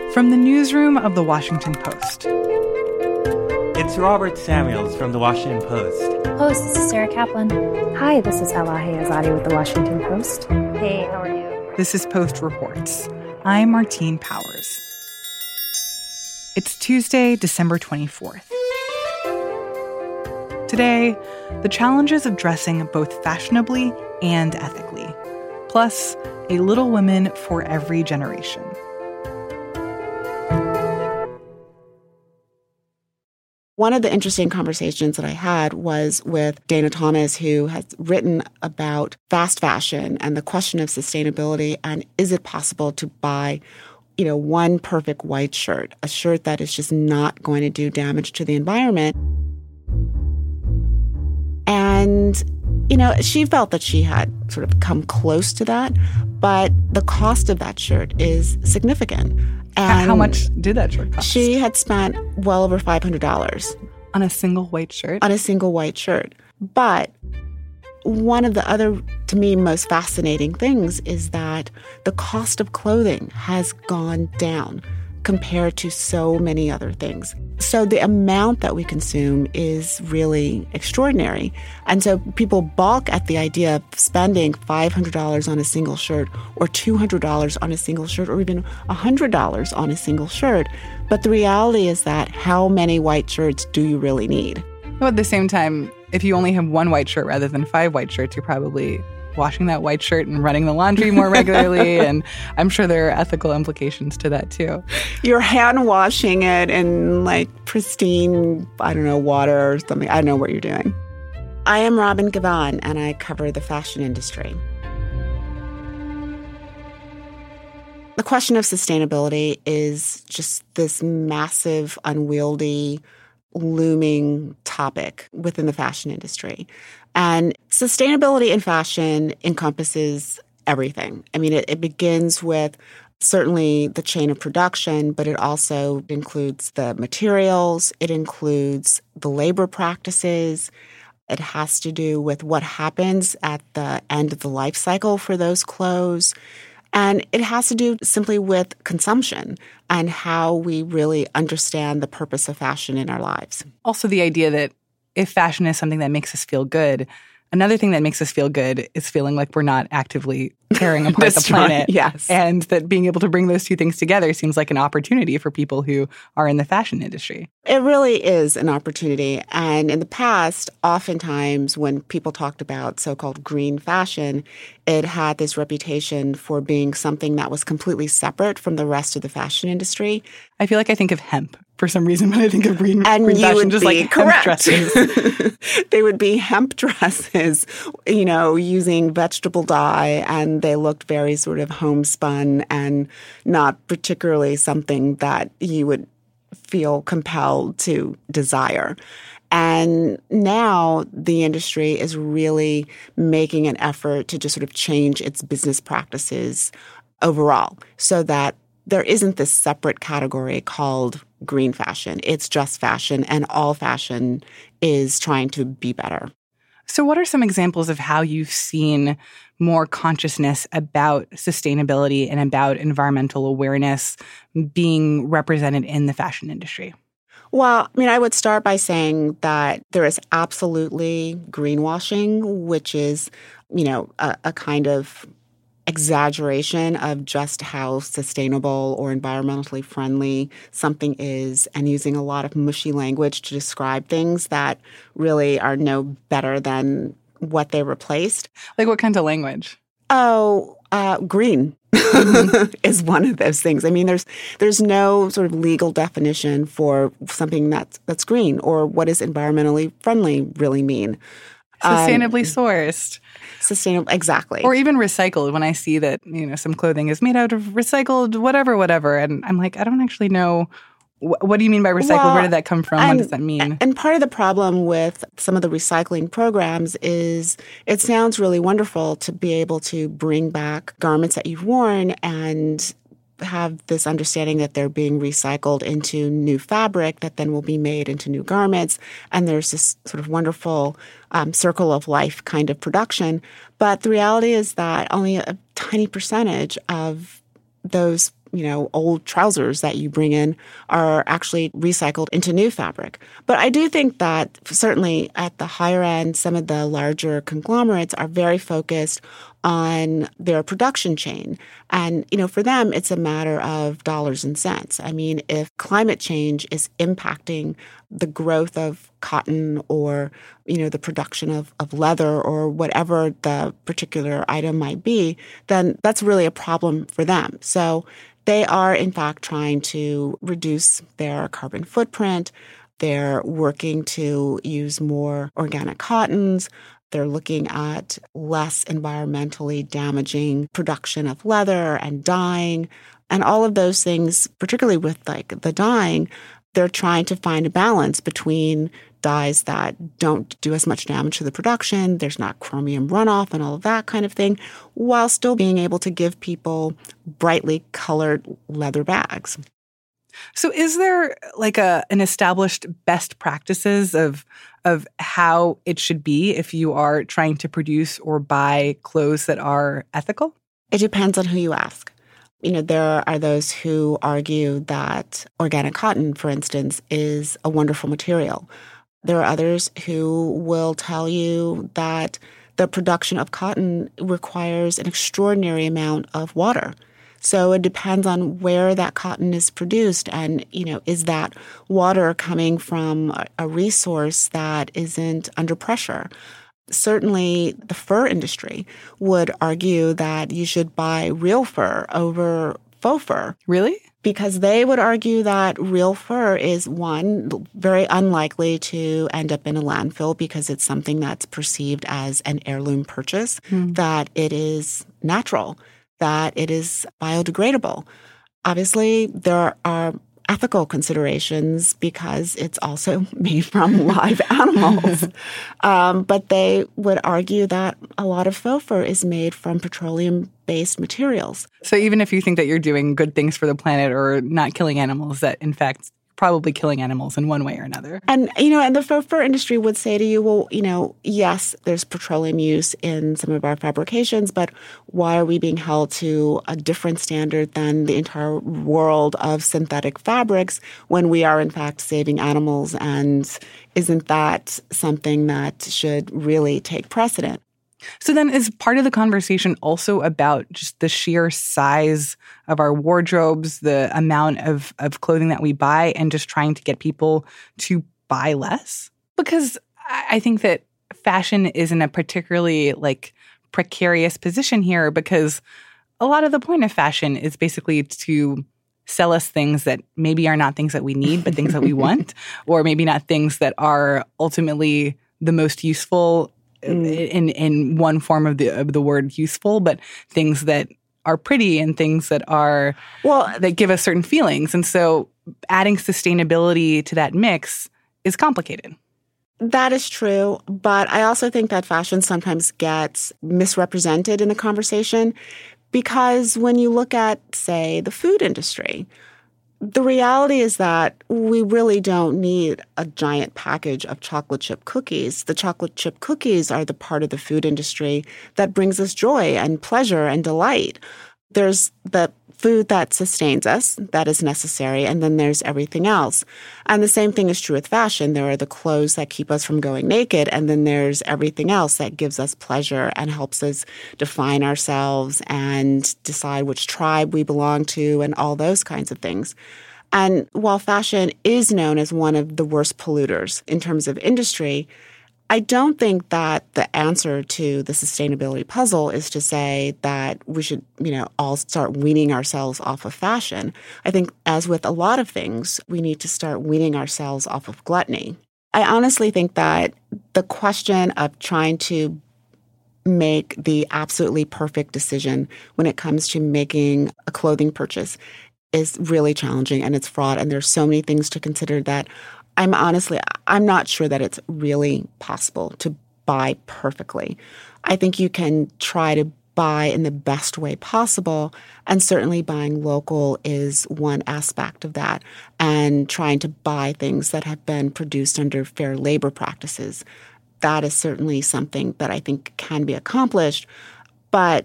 From the newsroom of The Washington Post. It's Robert Samuels from The Washington Post. Host, this is Sarah Kaplan. Hi, this is Elahe Azadi with The Washington Post. Hey, how are you? This is Post Reports. I'm Martine Powers. It's Tuesday, December 24th. Today, the challenges of dressing both fashionably and ethically, plus a Little Women for every generation. One of the interesting conversations that I had was with Dana Thomas, who has written about fast fashion and the question of sustainability, and is it possible to buy, one perfect white shirt, a shirt that is just not going to do damage to the environment. And, she felt that she had sort of come close to that, but the cost of that shirt is significant. And how much did that shirt cost? She had spent well over $500. On a single white shirt? On a single white shirt. But one of the other, to me, most fascinating things is that the cost of clothing has gone down compared to so many other things. So the amount that we consume is really extraordinary. And so people balk at the idea of spending $500 on a single shirt or $200 on a single shirt or even $100 on a single shirt. But the reality is that how many white shirts do you really need? Well, at the same time, if you only have one white shirt rather than 5 white shirts, you're probably washing that white shirt and running the laundry more regularly. And I'm sure there are ethical implications to that, too. You're hand washing it in pristine, water or something. I don't know what you're doing. I am Robin Givhan, and I cover the fashion industry. The question of sustainability is just this massive, unwieldy, looming topic within the fashion industry. And sustainability in fashion encompasses everything. I mean, it begins with certainly the chain of production, but it also includes the materials, it includes the labor practices. It has to do with what happens at the end of the life cycle for those clothes. And it has to do simply with consumption and how we really understand the purpose of fashion in our lives. Also, the idea that if fashion is something that makes us feel good, another thing that makes us feel good is feeling like we're not actively tearing apart the planet. Right, yes. And that being able to bring those two things together seems like an opportunity for people who are in the fashion industry. It really is an opportunity. And in the past, oftentimes when people talked about so-called green fashion, it had this reputation for being something that was completely separate from the rest of the fashion industry. I feel like I think of hemp for some reason when I think of green you fashion, would just be like correct. hemp dresses. They would be hemp dresses, using vegetable dye, and they looked very sort of homespun and not particularly something that you would feel compelled to desire. And now the industry is really making an effort to just sort of change its business practices overall so that there isn't this separate category called green fashion. It's just fashion, and all fashion is trying to be better. So what are some examples of how you've seen more consciousness about sustainability and about environmental awareness being represented in the fashion industry? Well, I would start by saying that there is absolutely greenwashing, which is, a kind of exaggeration of just how sustainable or environmentally friendly something is, and using a lot of mushy language to describe things that really are no better than what they replaced. Like what kinds of language? Green is one of those things. There's no sort of legal definition for something that's green, or what does environmentally friendly really mean. Sustainably sourced. Sustainable, exactly. Or even recycled. When I see that, some clothing is made out of recycled whatever, and I'm like, I don't actually know. What do you mean by recycled? Well, where did that come from? What does that mean? And part of the problem with some of the recycling programs is it sounds really wonderful to be able to bring back garments that you've worn and have this understanding that they're being recycled into new fabric that then will be made into new garments. And there's this sort of wonderful circle of life kind of production. But the reality is that only a tiny percentage of those old trousers that you bring in are actually recycled into new fabric. But I do think that certainly at the higher end, some of the larger conglomerates are very focused on their production chain. And, for them, it's a matter of dollars and cents. I mean, if climate change is impacting the growth of cotton or, the production of leather or whatever the particular item might be, then that's really a problem for them. So they are, in fact, trying to reduce their carbon footprint. They're working to use more organic cottons. They're looking at less environmentally damaging production of leather and dyeing. And all of those things, particularly with the dyeing, they're trying to find a balance between dyes that don't do as much damage to the production, there's not chromium runoff and all of that kind of thing, while still being able to give people brightly colored leather bags. So is there an established best practices of how it should be if you are trying to produce or buy clothes that are ethical? It depends on who you ask. There are those who argue that organic cotton, for instance, is a wonderful material. There are others who will tell you that the production of cotton requires an extraordinary amount of water. So it depends on where that cotton is produced and, is that water coming from a resource that isn't under pressure? Certainly, the fur industry would argue that you should buy real fur over faux fur. Really? Because they would argue that real fur is, one, very unlikely to end up in a landfill because it's something that's perceived as an heirloom purchase, that it is natural, that it is biodegradable. Obviously, there are ethical considerations because it's also made from live animals. But they would argue that a lot of faux fur is made from petroleum-based materials. So even if you think that you're doing good things for the planet or not killing animals, that in fact probably killing animals in one way or another. And, and the faux fur industry would say to you, well, yes, there's petroleum use in some of our fabrications, but why are we being held to a different standard than the entire world of synthetic fabrics when we are, in fact, saving animals? And isn't that something that should really take precedent? So then is part of the conversation also about just the sheer size of our wardrobes, the amount of clothing that we buy, and just trying to get people to buy less? Because I think that fashion is in a particularly precarious position here because a lot of the point of fashion is basically to sell us things that maybe are not things that we need, but things that we want, or maybe not things that are ultimately the most useful in one form of the word useful, but things that are pretty and things that are that give us certain feelings. And so adding sustainability to that mix is complicated. That is true, but I also think that fashion sometimes gets misrepresented in the conversation because when you look at, say, the food industry, the reality is that we really don't need a giant package of chocolate chip cookies. The chocolate chip cookies are the part of the food industry that brings us joy and pleasure and delight. There's the food that sustains us, that is necessary, and then there's everything else. And the same thing is true with fashion. There are the clothes that keep us from going naked, and then there's everything else that gives us pleasure and helps us define ourselves and decide which tribe we belong to and all those kinds of things. And while fashion is known as one of the worst polluters in terms of industry, I don't think that the answer to the sustainability puzzle is to say that we should, all start weaning ourselves off of fashion. I think, as with a lot of things, we need to start weaning ourselves off of gluttony. I honestly think that the question of trying to make the absolutely perfect decision when it comes to making a clothing purchase is really challenging, and it's fraught, and there's so many things to consider that I'm not sure that it's really possible to buy perfectly. I think you can try to buy in the best way possible, and certainly buying local is one aspect of that, and trying to buy things that have been produced under fair labor practices. That is certainly something that I think can be accomplished, but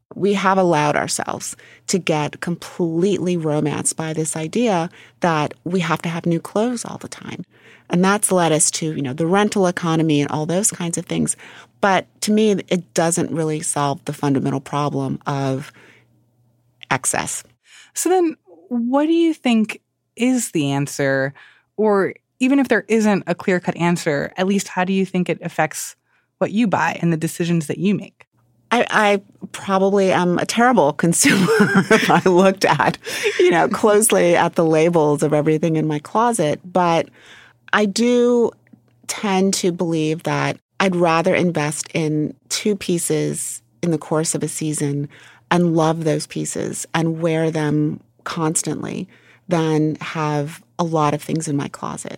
We have allowed ourselves to get completely romanced by this idea that we have to have new clothes all the time. And that's led us to, the rental economy and all those kinds of things. But to me, it doesn't really solve the fundamental problem of excess. So then what do you think is the answer? Or even if there isn't a clear-cut answer, at least how do you think it affects what you buy and the decisions that you make? I probably am a terrible consumer if I looked at, closely at the labels of everything in my closet. But I do tend to believe that I'd rather invest in 2 pieces in the course of a season and love those pieces and wear them constantly than have a lot of things in my closet.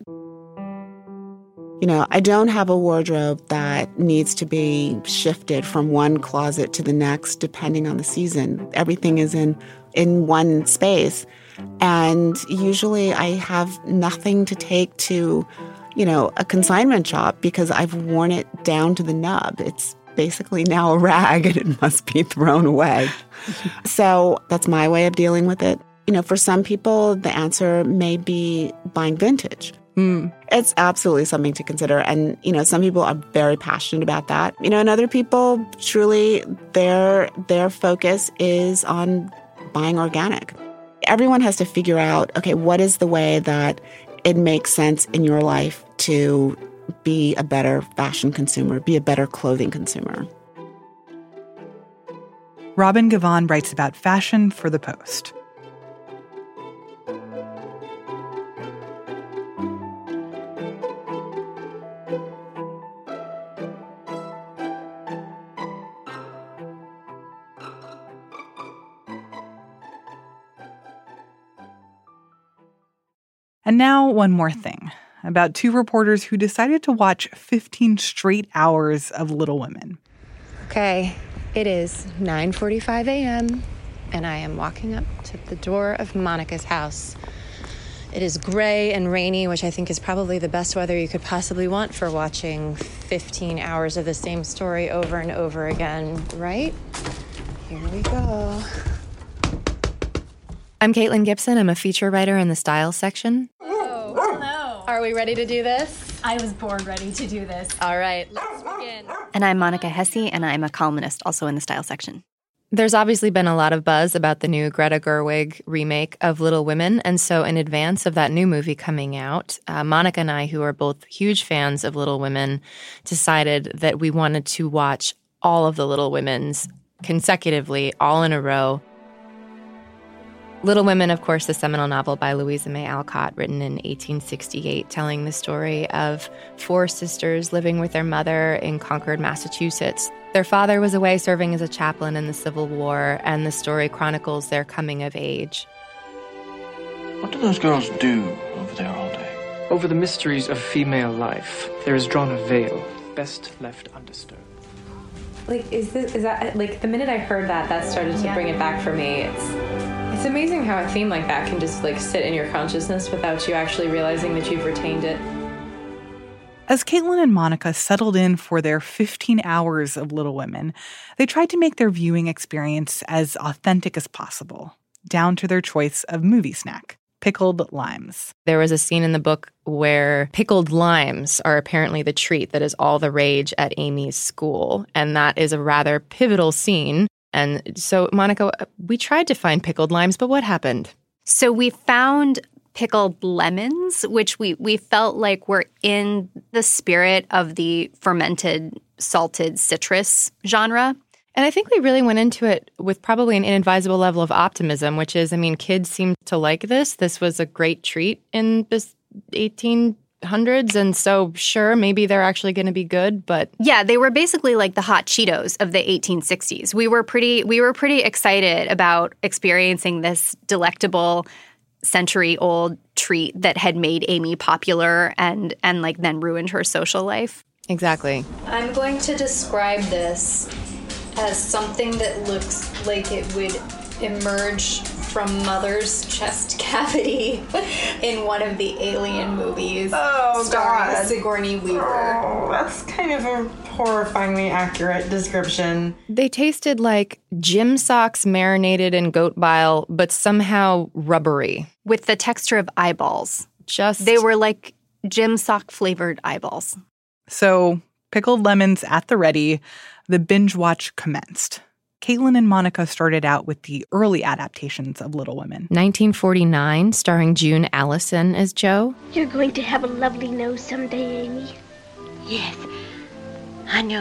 I don't have a wardrobe that needs to be shifted from one closet to the next depending on the season. Everything is in one space. And usually I have nothing to take to, a consignment shop because I've worn it down to the nub. It's basically now a rag and it must be thrown away. So that's my way of dealing with it. For some people, the answer may be buying vintage. It's absolutely something to consider. And, some people are very passionate about that. And other people, truly, their focus is on buying organic. Everyone has to figure out, okay, what is the way that it makes sense in your life to be a better fashion consumer, be a better clothing consumer. Robin Givhan writes about fashion for The Post. And now one more thing about 2 reporters who decided to watch 15 straight hours of Little Women. Okay, it is 9:45 a.m., and I am walking up to the door of Monica's house. It is gray and rainy, which I think is probably the best weather you could possibly want for watching 15 hours of the same story over and over again, right? Here we go. I'm Caitlin Gibson. I'm a feature writer in the style section. Oh, hello. Are we ready to do this? I was born ready to do this. All right, let's begin. And I'm Monica Hesse, and I'm a columnist also in the style section. There's obviously been a lot of buzz about the new Greta Gerwig remake of Little Women, and so in advance of that new movie coming out, Monica and I, who are both huge fans of Little Women, decided that we wanted to watch all of the Little Womens consecutively, all in a row. Little Women, of course, the seminal novel by Louisa May Alcott, written in 1868, telling the story of 4 sisters living with their mother in Concord, Massachusetts. Their father was away serving as a chaplain in the Civil War, and the story chronicles their coming of age. What do those girls do over there all day? Over the mysteries of female life, there is drawn a veil, best left undisturbed. Is that the minute I heard that started to bring it back for me. It's amazing how a theme like that can just sit in your consciousness without you actually realizing that you've retained it. As Caitlin and Monica settled in for their 15 hours of Little Women, they tried to make their viewing experience as authentic as possible, down to their choice of movie snack, pickled limes. There was a scene in the book where pickled limes are apparently the treat that is all the rage at Amy's school, and that is a rather pivotal scene. And so, Monica, we tried to find pickled limes, but what happened? So we found pickled lemons, which we felt like were in the spirit of the fermented, salted citrus genre. And I think we really went into it with probably an inadvisable level of optimism, which is, kids seem to like this. This was a great treat in this 1800s, and so sure, maybe they're actually going to be good, but yeah, they were basically like the hot Cheetos of the 1860s. We were pretty excited about experiencing this delectable century-old treat that had made Amy popular and then ruined her social life. Exactly. I'm going to describe this as something that looks like it would emerge from Mother's chest cavity in one of the Alien movies starring Sigourney Weaver. Oh, that's kind of a horrifyingly accurate description. They tasted like gym socks marinated in goat bile, but somehow rubbery. With the texture of eyeballs. They were like gym sock flavored eyeballs. So, pickled lemons at the ready, the binge watch commenced. Caitlin and Monica started out with the early adaptations of Little Women. 1949, starring June Allison as Jo. You're going to have a lovely nose someday, Amy. Yes, I know.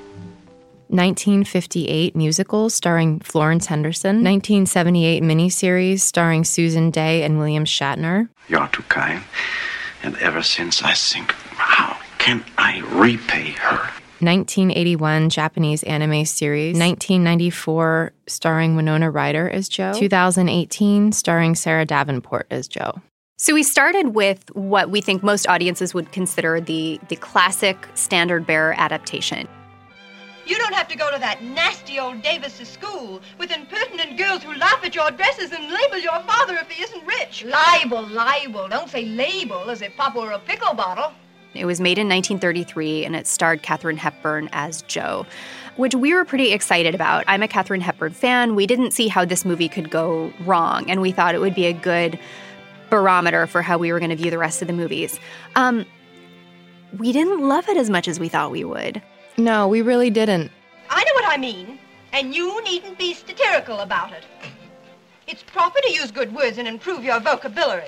1958 musical starring Florence Henderson. 1978 miniseries starring Susan Dey and William Shatner. You're too kind. And ever since I think, how can I repay her? 1981 Japanese anime series. 1994 starring Winona Ryder as Jo. 2018 starring Sarah Davenport as Jo. So we started with what we think most audiences would consider the classic Standard Bearer adaptation. You don't have to go to that nasty old Davis' school with impertinent girls who laugh at your dresses and label your father if he isn't rich. Libel. Don't say label as if Papa were a pickle bottle. It was made in 1933, and it starred Katharine Hepburn as Jo, which we were pretty excited about. I'm a Katharine Hepburn fan. We didn't see how this movie could go wrong, and we thought it would be a good barometer for how we were going to view the rest of the movies. We didn't love it as much as we thought we would. No, we really didn't. I know what I mean, and you needn't be satirical about it. It's proper to use good words and improve your vocabulary.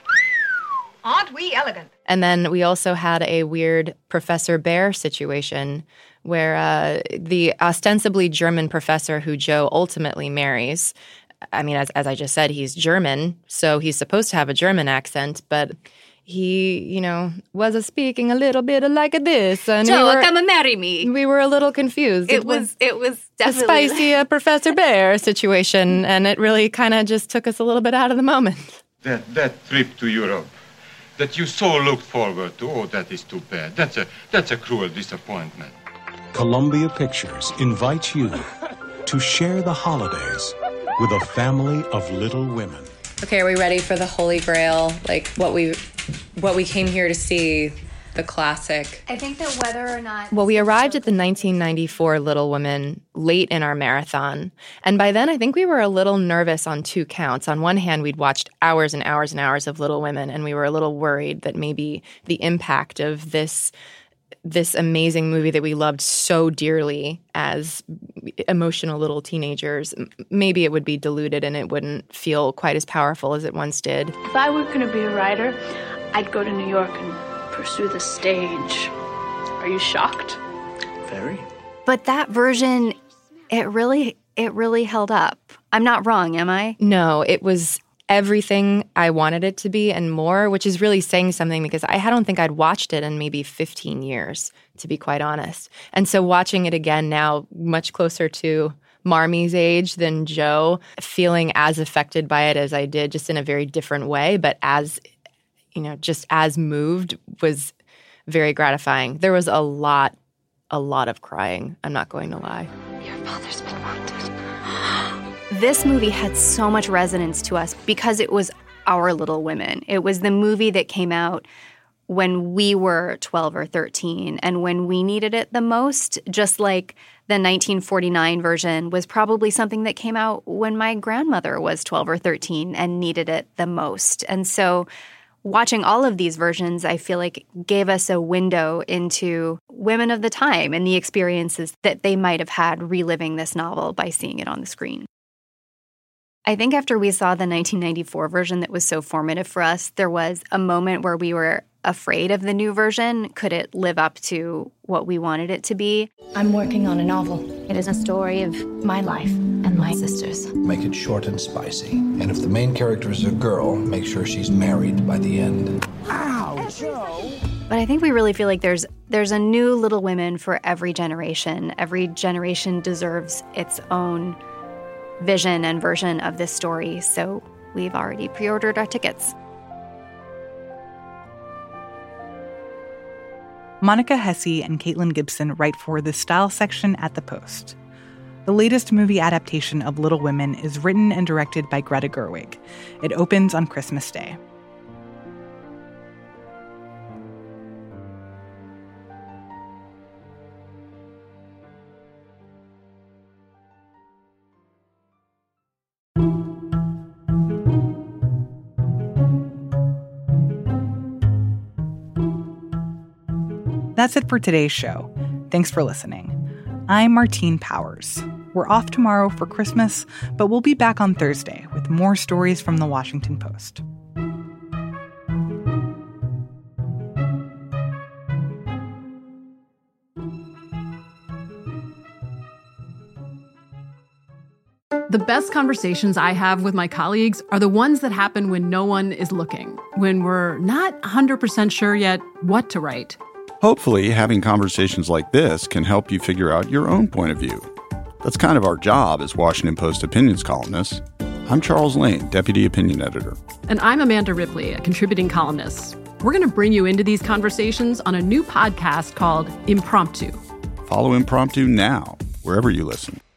Aren't we elegant? And then we also had a weird Professor Bear situation where the ostensibly German professor who Jo ultimately marries, I mean, as I just said, he's German, so he's supposed to have a German accent, but he, was speaking a little bit like this. And Jo, come and marry me. We were a little confused. It was definitely a spicy Professor Bear situation, and it really kind of just took us a little bit out of the moment. That trip to Europe that you so looked forward to, that is too bad. That's a cruel disappointment. Columbia Pictures invites you to share the holidays with a family of Little Women. Okay, are we ready for the Holy Grail? Like what we came here to see, the classic. I think that whether or not... Well, we arrived at the 1994 Little Women late in our marathon. And by then, I think we were a little nervous on two counts. On one hand, we'd watched hours and hours and hours of Little Women, and we were a little worried that maybe the impact of this amazing movie that we loved so dearly as emotional little teenagers, maybe it would be diluted and it wouldn't feel quite as powerful as it once did. If I were going to be a writer, I'd go to New York and pursue the stage. Are you shocked? Very. But that version, it really held up. I'm not wrong, am I? No, it was everything I wanted it to be and more, which is really saying something because I don't think I'd watched it in maybe 15 years, to be quite honest. And so watching it again now, much closer to Marmie's age than Jo, feeling as affected by it as I did, just in a very different way, but as, just as moved, was very gratifying. There was a lot of crying, I'm not going to lie. Your father's been wounded. This movie had so much resonance to us because it was our Little Women. It was the movie that came out when we were 12 or 13 and when we needed it the most, just like the 1949 version was probably something that came out when my grandmother was 12 or 13 and needed it the most. And so watching all of these versions, I feel like gave us a window into women of the time and the experiences that they might have had reliving this novel by seeing it on the screen. I think after we saw the 1994 version that was so formative for us, there was a moment where we were afraid of the new version. Could it live up to what we wanted it to be? I'm working on a novel. It is a story of my life and my sister's. Make it short and spicy. And if the main character is a girl, make sure she's married by the end. Ow, Jo! But I think we really feel like there's a new Little Women for every generation. Every generation deserves its own vision and version of this story, so we've already pre-ordered our tickets. Monica Hesse and Caitlin Gibson write for the Style section at The Post. The latest movie adaptation of Little Women is written and directed by Greta Gerwig. It opens on Christmas Day. That's it for today's show. Thanks for listening. I'm Martine Powers. We're off tomorrow for Christmas, but we'll be back on Thursday with more stories from The Washington Post. The best conversations I have with my colleagues are the ones that happen when no one is looking, when we're not 100% sure yet what to write. Hopefully, having conversations like this can help you figure out your own point of view. That's kind of our job as Washington Post opinions columnists. I'm Charles Lane, Deputy Opinion Editor. And I'm Amanda Ripley, a contributing columnist. We're going to bring you into these conversations on a new podcast called Impromptu. Follow Impromptu now, wherever you listen.